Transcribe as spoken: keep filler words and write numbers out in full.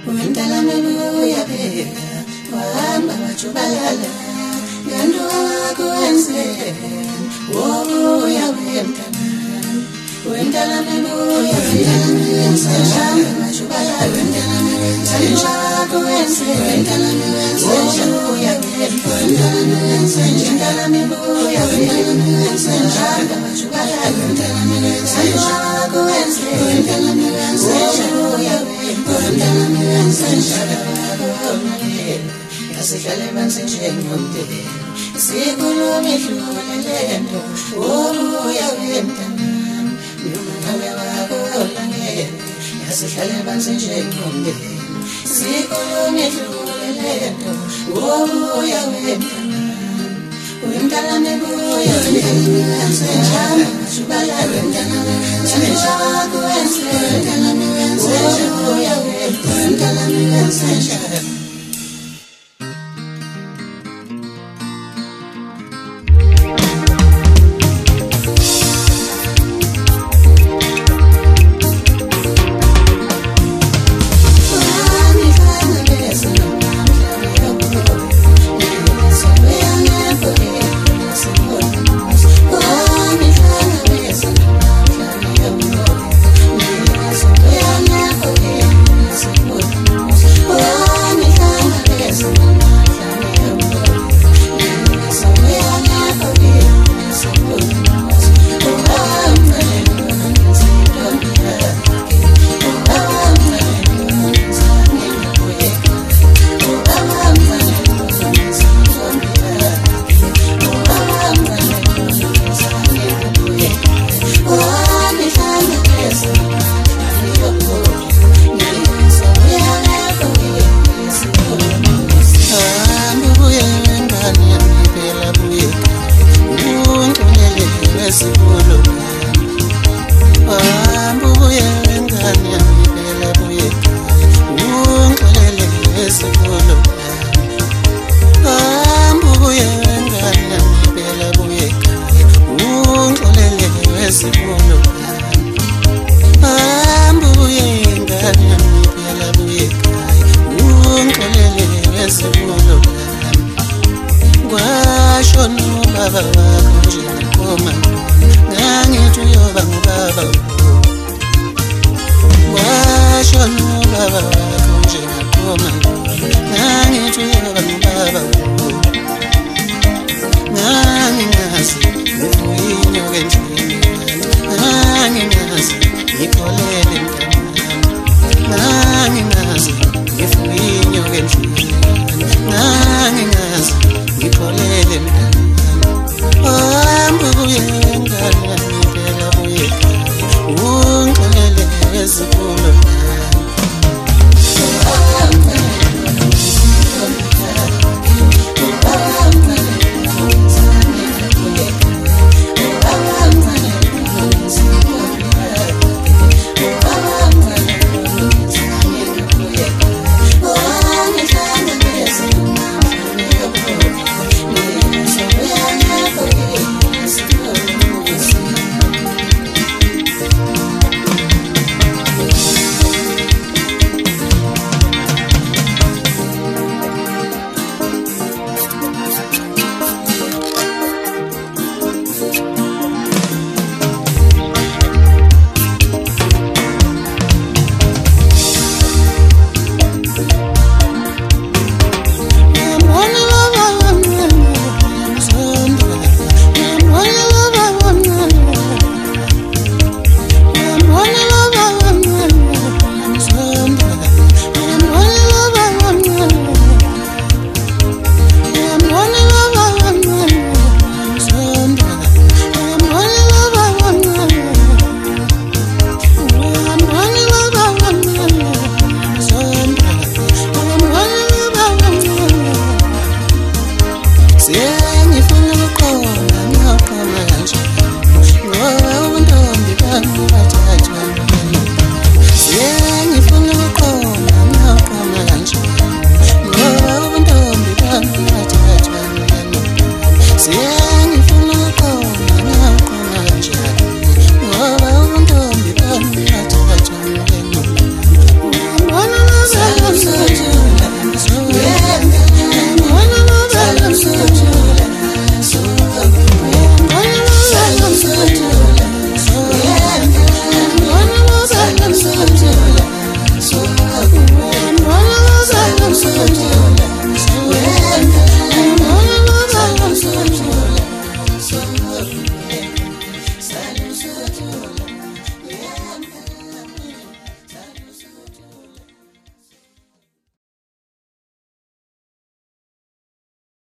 wendala mebuya phela wahamba wajubalala ngento wakho wenzeni wobuya wemntana wendala mebuya wendala wenzeni wajubalala wendala wenzeni wakho wenzeni wendala wenzeni wobuya wendala wenzeni wendala mebuya wendala wenzeni wajubalala wendala wenzeni wakho wenzeni wendala wenzeni wobuya wendala wenzeni Asihlale phansi njengomndeni sikhulume idlule lento wobuya wemntana noma ngabe wakola ngeke asihlale phansi njengomndeni sikhulume idlule lento wobuya wemntana wemntana mebuya wemntana jubala wemntana wemntana wakho wemntana wobuya wemntana wemntana Ngiyaqoma kanje ngoba ubuntombi bami bathathwa